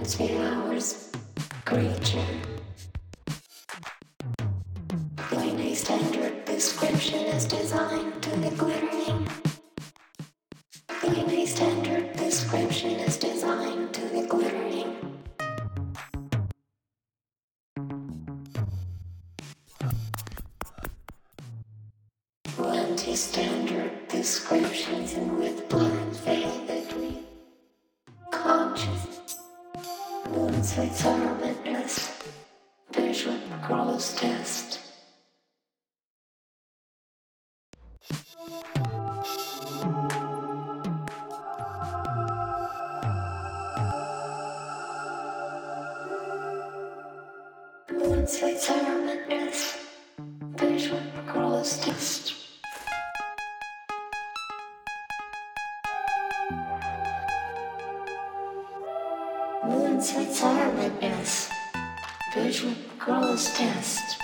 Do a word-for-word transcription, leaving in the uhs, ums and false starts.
Fancy hours, creature. Plain a standard description is designed to be glittering. Plain a standard description is designed to be glittering. Plenty standard descriptions and with blind faith between conscious moonsight's armaments, visual gross test. Moonsight's armaments, visual gross test. Moonsight's armaments, visual gross test.